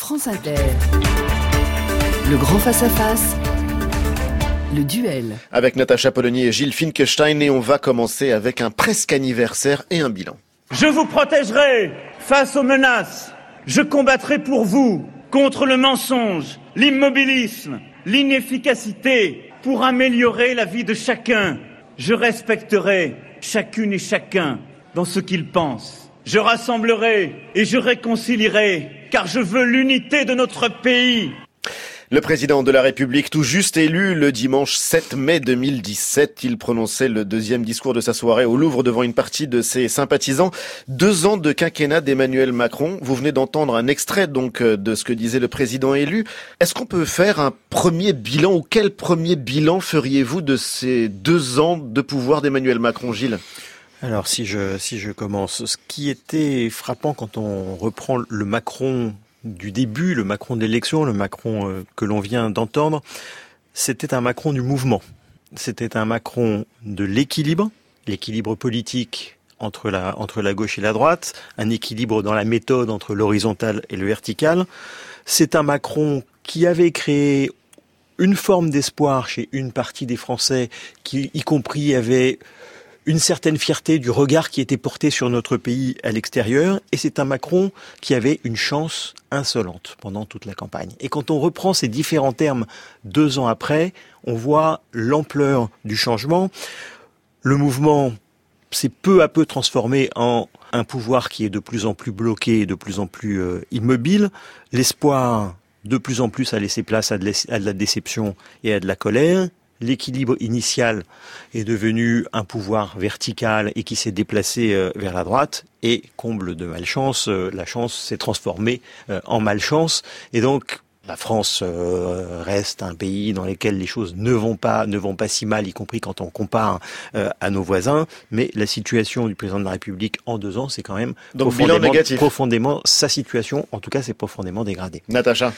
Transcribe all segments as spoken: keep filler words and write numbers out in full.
France Inter. Le grand face-à-face, le duel. Avec Natacha Polony et Gilles Finkelstein, et on va commencer avec un presque anniversaire et un bilan. Je vous protégerai face aux menaces. Je combattrai pour vous contre le mensonge, l'immobilisme, l'inefficacité pour améliorer la vie de chacun. Je respecterai chacune et chacun dans ce qu'il pense. Je rassemblerai et je réconcilierai, car je veux l'unité de notre pays. Le président de la République, tout juste élu le dimanche sept mai deux mille dix-sept, il prononçait le deuxième discours de sa soirée au Louvre devant une partie de ses sympathisants. Deux ans de quinquennat d'Emmanuel Macron. Vous venez d'entendre un extrait donc de ce que disait le président élu. Est-ce qu'on peut faire un premier bilan, ou quel premier bilan feriez-vous de ces deux ans de pouvoir d'Emmanuel Macron, Gilles ? Alors si je si je commence, ce qui était frappant quand on reprend le Macron du début, le Macron de l'élection, le Macron euh, que l'on vient d'entendre, c'était un Macron du mouvement. C'était un Macron de l'équilibre, l'équilibre politique entre la entre la gauche et la droite, un équilibre dans la méthode entre l'horizontal et le vertical. C'est un Macron qui avait créé une forme d'espoir chez une partie des Français, qui y compris avait une certaine fierté du regard qui était porté sur notre pays à l'extérieur, et c'est un Macron qui avait une chance insolente pendant toute la campagne. Et quand on reprend ces différents termes deux ans après, on voit l'ampleur du changement. Le mouvement s'est peu à peu transformé en un pouvoir qui est de plus en plus bloqué, de plus en plus euh, immobile. L'espoir, de plus en plus, a laissé place à de, à de la déception et à de la colère. L'équilibre initial est devenu un pouvoir vertical et qui s'est déplacé vers la droite. Et comble de malchance, la chance s'est transformée en malchance. Et donc, la France reste un pays dans lequel les choses ne vont pas, ne vont pas si mal, y compris quand on compare à nos voisins. Mais la situation du président de la République en deux ans, c'est quand même donc, profondément, profondément sa situation. En tout cas, c'est profondément dégradé. Natacha.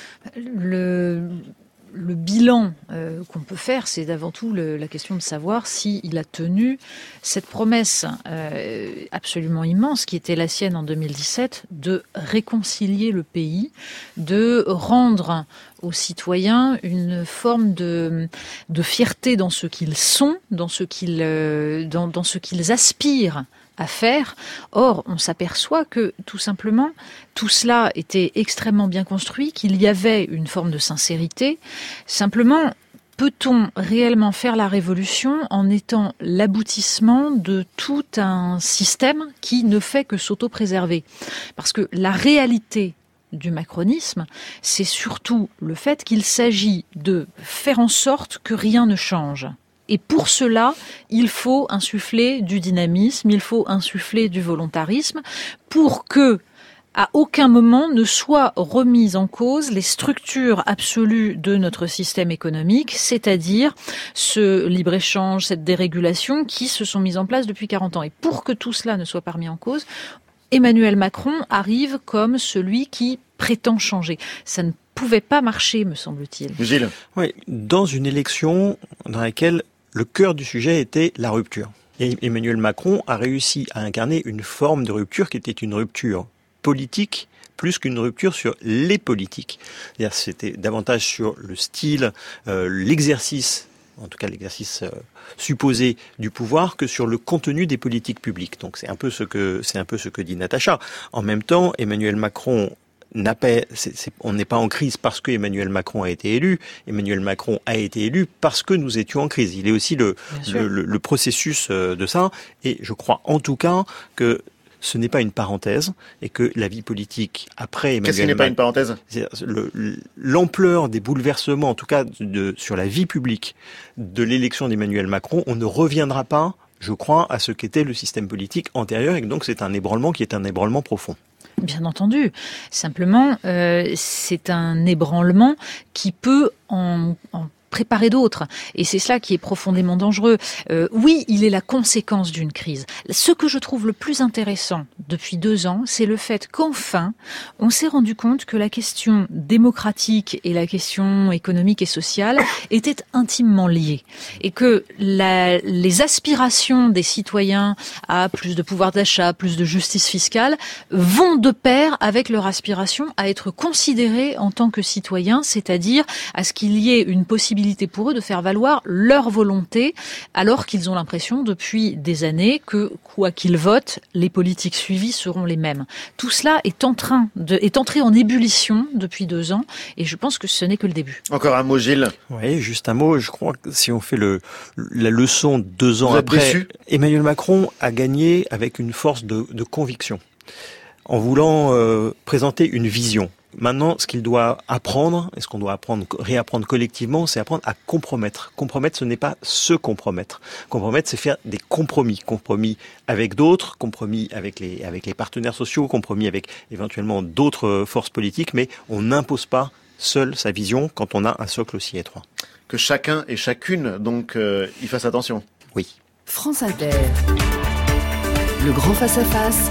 Le... Le bilan euh, qu'on peut faire, c'est avant tout le, la question de savoir s'il a tenu cette promesse euh, absolument immense qui était la sienne en deux mille dix-sept, de réconcilier le pays, de rendre aux citoyens une forme de, de fierté dans ce qu'ils sont, dans ce qu'ils, euh, dans, dans ce qu'ils aspirent à faire. Or, on s'aperçoit que, tout simplement, tout cela était extrêmement bien construit, qu'il y avait une forme de sincérité. Simplement, peut-on réellement faire la révolution en étant l'aboutissement de tout un système qui ne fait que s'auto-préserver ? Parce que la réalité du macronisme, c'est surtout le fait qu'il s'agit de faire en sorte que rien ne change. Et pour cela, il faut insuffler du dynamisme, il faut insuffler du volontarisme pour que, à aucun moment, ne soient remises en cause les structures absolues de notre système économique, c'est-à-dire ce libre-échange, cette dérégulation qui se sont mises en place depuis quarante ans. Et pour que tout cela ne soit pas remis en cause, Emmanuel Macron arrive comme celui qui prétend changer. Ça ne pouvait pas marcher, me semble-t-il. Gilles. Oui, dans une élection dans laquelle le cœur du sujet était la rupture. Et Emmanuel Macron a réussi à incarner une forme de rupture qui était une rupture politique plus qu'une rupture sur les politiques. C'est-à-dire, c'était davantage sur le style, euh, l'exercice, en tout cas l'exercice euh, supposé du pouvoir, que sur le contenu des politiques publiques. Donc c'est un peu ce que c'est un peu ce que dit Natacha. En même temps, Emmanuel Macron n'a pas, c'est, c'est, on n'est pas en crise parce que Emmanuel Macron a été élu. Emmanuel Macron a été élu parce que nous étions en crise. Il est aussi le, le, le, le processus de ça. Et je crois en tout cas que ce n'est pas une parenthèse et que la vie politique après Emmanuel Macron... Qu'est-ce qui n'est pas une parenthèse ? le, L'ampleur des bouleversements, en tout cas de, sur la vie publique de l'élection d'Emmanuel Macron, on ne reviendra pas, je crois, à ce qu'était le système politique antérieur, et donc c'est un ébranlement qui est un ébranlement profond. Bien entendu. Simplement, euh, c'est un ébranlement qui peut, en, en préparer d'autres. Et c'est cela qui est profondément dangereux. Euh, oui, il est la conséquence d'une crise. Ce que je trouve le plus intéressant depuis deux ans, c'est le fait qu'enfin, on s'est rendu compte que la question démocratique et la question économique et sociale étaient intimement liées. Et que la, les aspirations des citoyens à plus de pouvoir d'achat, plus de justice fiscale, vont de pair avec leur aspiration à être considérés en tant que citoyens, c'est-à-dire à ce qu'il y ait une possibilité pour eux de faire valoir leur volonté, alors qu'ils ont l'impression depuis des années que, quoi qu'ils votent, les politiques suivies seront les mêmes. Tout cela est en train de, est entré en ébullition depuis deux ans, et je pense que ce n'est que le début. Encore un mot, Gilles. Oui, juste un mot. Je crois que si on fait le, la leçon deux ans Vous êtes après, déçu ? Emmanuel Macron a gagné avec une force de, de conviction, en voulant euh, présenter une vision. Maintenant, ce qu'il doit apprendre, et ce qu'on doit apprendre, réapprendre collectivement, c'est apprendre à compromettre. Compromettre, ce n'est pas se compromettre. Compromettre, c'est faire des compromis. Compromis avec d'autres, compromis avec les, avec les partenaires sociaux, compromis avec éventuellement d'autres forces politiques, mais on n'impose pas seul sa vision quand on a un socle aussi étroit. Que chacun et chacune, donc, euh, y fasse attention. Oui. France Inter. Le grand face-à-face.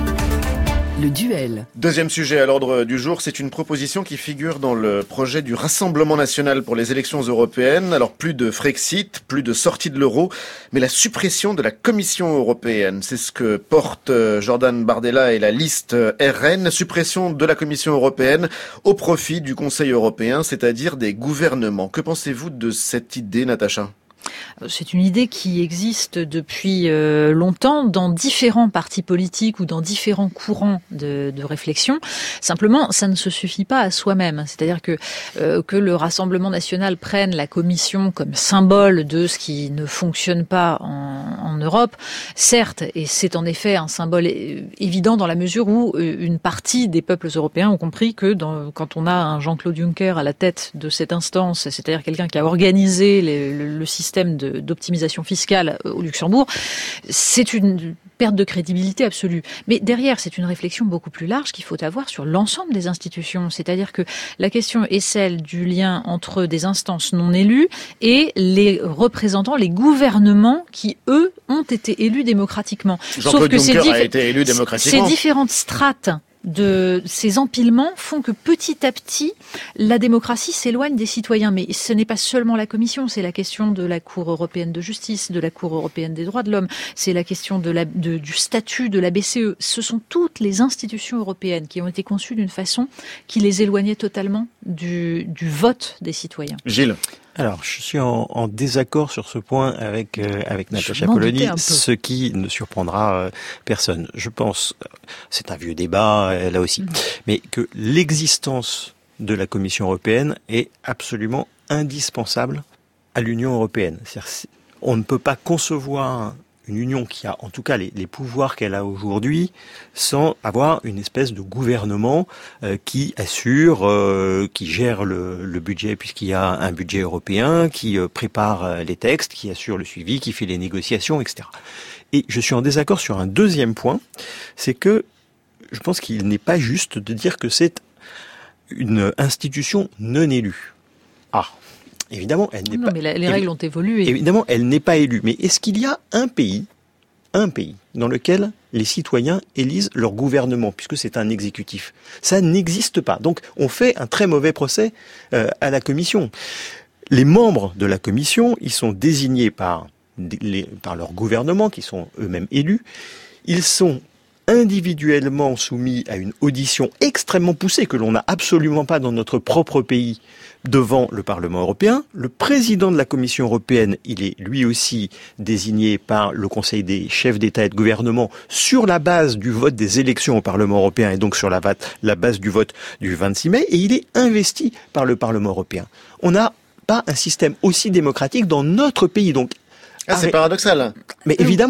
Le duel. Deuxième sujet à l'ordre du jour, c'est une proposition qui figure dans le projet du Rassemblement national pour les élections européennes. Alors plus de Frexit, plus de sortie de l'euro, mais la suppression de la Commission européenne. C'est ce que porte Jordan Bardella et la liste R N. Suppression de la Commission européenne au profit du Conseil européen, c'est-à-dire des gouvernements. Que pensez-vous de cette idée, Natacha ? C'est une idée qui existe depuis euh, longtemps dans différents partis politiques ou dans différents courants de, de réflexion. Simplement, ça ne se suffit pas à soi-même. C'est-à-dire que euh, que le Rassemblement national prenne la Commission comme symbole de ce qui ne fonctionne pas en, en Europe, certes, et c'est en effet un symbole évident dans la mesure où une partie des peuples européens ont compris que dans, quand on a un Jean-Claude Juncker à la tête de cette instance, c'est-à-dire quelqu'un qui a organisé les, le, le système de, d'optimisation fiscale au Luxembourg, c'est une perte de crédibilité absolue. Mais derrière, c'est une réflexion beaucoup plus large qu'il faut avoir sur l'ensemble des institutions. C'est-à-dire que la question est celle du lien entre des instances non élues et les représentants, les gouvernements qui, eux, ont été élus démocratiquement. Jean-Claude Sauf que Juncker ces diff- a été élu démocratiquement. Ces différentes strates de ces empilements font que petit à petit, la démocratie s'éloigne des citoyens. Mais ce n'est pas seulement la Commission, c'est la question de la Cour européenne de justice, de la Cour européenne des droits de l'homme, c'est la question de la, de, du statut de la B C E. Ce sont toutes les institutions européennes qui ont été conçues d'une façon qui les éloignait totalement du, du vote des citoyens. Gilles. Alors, je suis en, en désaccord sur ce point avec euh, avec Natacha Polony, ce qui ne surprendra euh, personne. Je pense, c'est un vieux débat euh, là aussi, mmh. mais que l'existence de la Commission européenne est absolument indispensable à l'Union européenne. C'est-à-dire, on ne peut pas concevoir une union qui a en tout cas les, les pouvoirs qu'elle a aujourd'hui sans avoir une espèce de gouvernement euh, qui assure, euh, qui gère le, le budget puisqu'il y a un budget européen, qui euh, prépare euh, les textes, qui assure le suivi, qui fait les négociations, et cetera. Et je suis en désaccord sur un deuxième point, c'est que je pense qu'il n'est pas juste de dire que c'est une institution non élue. Ah. Évidemment, elle n'est non, pas. Mais la, les règles ont évolué. Évidemment, elle n'est pas élue. Mais est-ce qu'il y a un pays, un pays, dans lequel les citoyens élisent leur gouvernement, puisque c'est un exécutif? Ça n'existe pas. Donc, on fait un très mauvais procès euh, à la Commission. Les membres de la Commission, ils sont désignés par les, par leur gouvernement, qui sont eux-mêmes élus. Ils sont individuellement soumis à une audition extrêmement poussée que l'on n'a absolument pas dans notre propre pays devant le Parlement européen. Le président de la Commission européenne, il est lui aussi désigné par le Conseil des chefs d'État et de gouvernement sur la base du vote des élections au Parlement européen et donc sur la, la base du vote du vingt-six mai, et il est investi par le Parlement européen. On n'a pas un système aussi démocratique dans notre pays. Donc, ah, c'est paradoxal. Mais évidemment.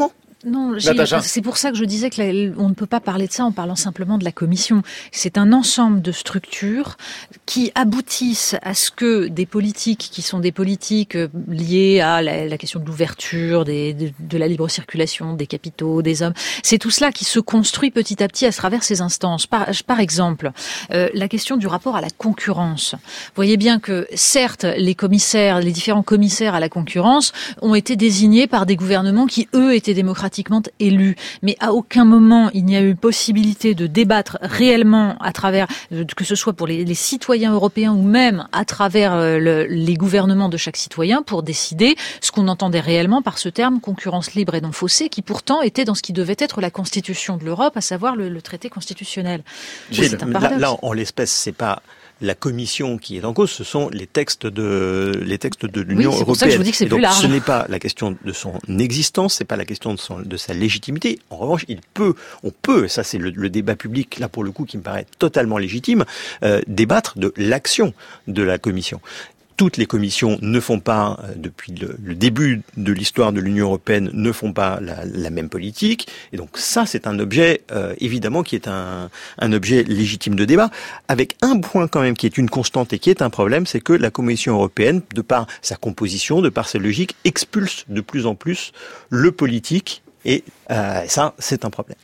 Non, c'est pour ça que je disais qu'on ne peut pas parler de ça en parlant simplement de la Commission. C'est un ensemble de structures qui aboutissent à ce que des politiques qui sont des politiques liées à la, la question de l'ouverture, des, de, de la libre circulation des capitaux, des hommes, c'est tout cela qui se construit petit à petit à travers ces instances. Par, par exemple, euh, la question du rapport à la concurrence. Vous voyez bien que certes, les commissaires, les différents commissaires à la concurrence ont été désignés par des gouvernements qui, eux, étaient démocratiquement élus, mais à aucun moment il n'y a eu possibilité de débattre réellement à travers, que ce soit pour les, les citoyens européens ou même à travers le, les gouvernements de chaque citoyen pour décider ce qu'on entendait réellement par ce terme concurrence libre et non faussée, qui pourtant était dans ce qui devait être la constitution de l'Europe, à savoir le, le traité constitutionnel. Oui, là, là, en l'espèce, c'est pas la Commission qui est en cause, ce sont les textes de les textes de l'Union oui, c'est européenne. Pour ça que je vous dis que c'est plus large. Ce n'est pas la question de son existence, c'est pas la question de, son, de sa légitimité. En revanche, il peut, on peut, ça c'est le, le débat public là pour le coup qui me paraît totalement légitime, euh, débattre de l'action de la Commission. Toutes les commissions ne font pas, depuis le, le début de l'histoire de l'Union européenne, ne font pas la, la même politique. Et donc ça, c'est un objet, euh, évidemment, qui est un, un objet légitime de débat, avec un point quand même qui est une constante et qui est un problème, c'est que la Commission européenne, de par sa composition, de par sa logique, expulse de plus en plus le politique. Et euh, ça, c'est un problème.